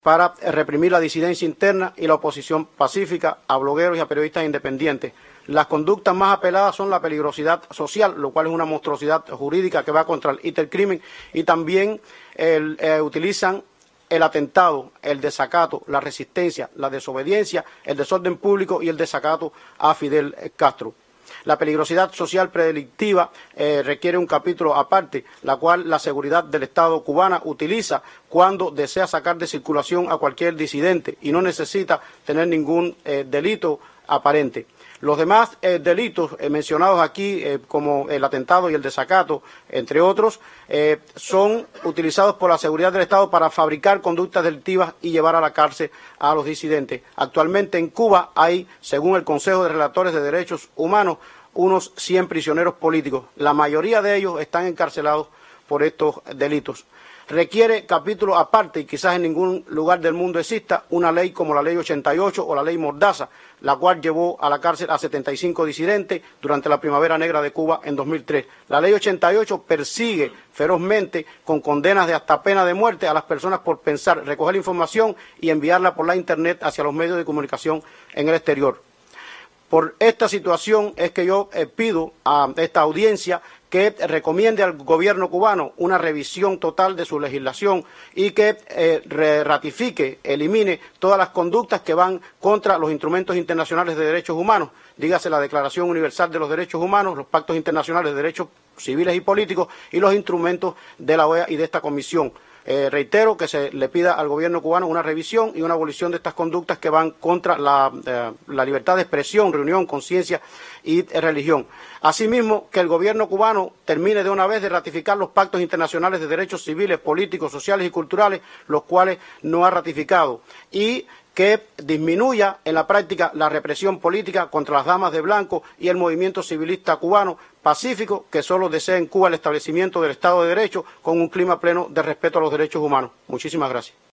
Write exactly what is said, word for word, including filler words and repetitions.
para reprimir la disidencia interna y la oposición pacífica a blogueros y a periodistas independientes. Las conductas más apeladas son la peligrosidad social, lo cual es una monstruosidad jurídica que va contra el intercrimen, y también el, eh, utilizan el atentado, el desacato, la resistencia, la desobediencia, el desorden público y el desacato a Fidel Castro. La peligrosidad social predelictiva eh, requiere un capítulo aparte, la cual la seguridad del Estado cubana utiliza cuando desea sacar de circulación a cualquier disidente y no necesita tener ningún eh, delito aparente. Los demás eh, delitos eh, mencionados aquí, eh, como el atentado y el desacato, entre otros, eh, son utilizados por la seguridad del Estado para fabricar conductas delictivas y llevar a la cárcel a los disidentes. Actualmente en Cuba hay, según el Consejo de Relatores de Derechos Humanos, unos cien prisioneros políticos. La mayoría de ellos están encarcelados por estos delitos. Requiere capítulo aparte, y quizás en ningún lugar del mundo exista, una ley como la Ley ochenta y ocho o la Ley Mordaza, la cual llevó a la cárcel a setenta y cinco disidentes durante la Primavera Negra de Cuba en dos mil tres. La Ley ochenta y ocho persigue ferozmente con condenas de hasta pena de muerte a las personas por pensar, recoger información y enviarla por la Internet hacia los medios de comunicación en el exterior. Por esta situación es que yo eh, pido a esta audiencia que recomiende al gobierno cubano una revisión total de su legislación y que eh, ratifique, elimine todas las conductas que van contra los instrumentos internacionales de derechos humanos, dígase la Declaración Universal de los Derechos Humanos, los pactos internacionales de derechos civiles y políticos y los instrumentos de la O E A y de esta comisión. Eh, reitero que se le pida al gobierno cubano una revisión y una abolición de estas conductas que van contra la, eh, la libertad de expresión, reunión, conciencia y eh, religión. Asimismo, que el gobierno cubano termine de una vez de ratificar los pactos internacionales de derechos civiles, políticos, sociales y culturales, los cuales no ha ratificado, y que disminuya en la práctica la represión política contra las damas de blanco y el movimiento civilista cubano pacífico que solo desea en Cuba el establecimiento del Estado de Derecho con un clima pleno de respeto a los derechos humanos. Muchísimas gracias.